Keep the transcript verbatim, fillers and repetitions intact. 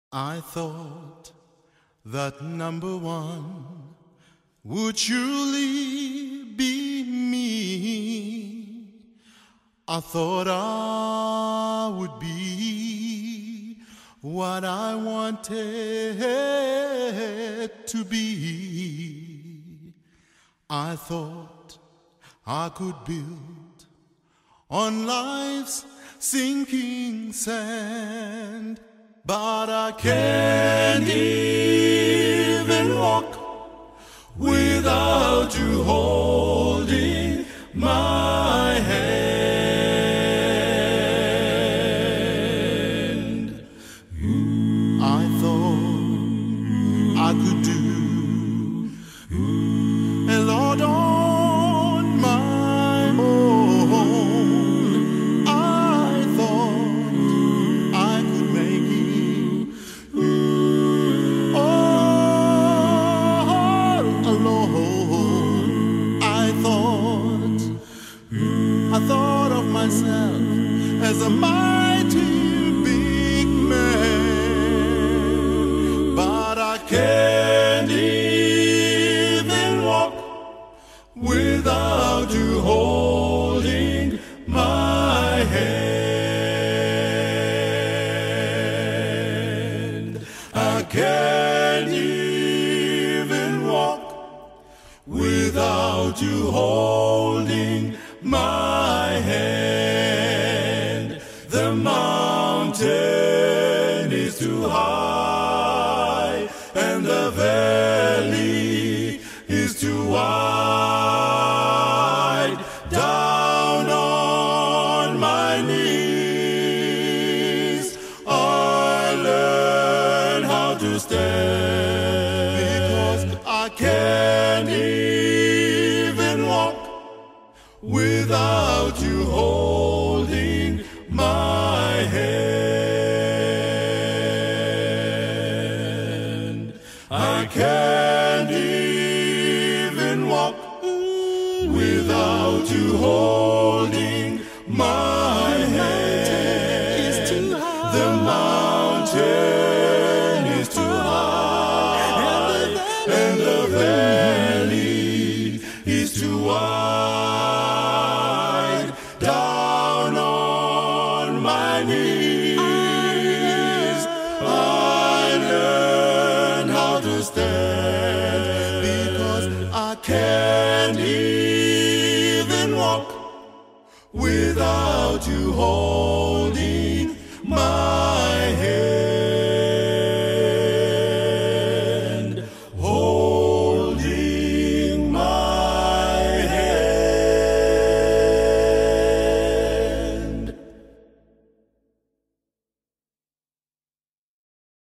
I thought that number one would surely be me. I thought I would be what I wanted to be. I thought I could build on life's sinking sand, but I can't even walk without you holding my hand. I thought I could do a lot on my own. I thought I could make it all alone. I thought, I thought of myself as a mighty big man, but I can't even walk without you holding my hand. I can't even walk without you holding my hand. The mountain is too high and the valley is too wide. Down on my knees I learn how to stand, because I can't even walk without you holding my hand. I can't even walk without you holding my hand. The mountain is too high and the valley is too wide. Down on my knees I learn how to stand, because I can't even walk without you holding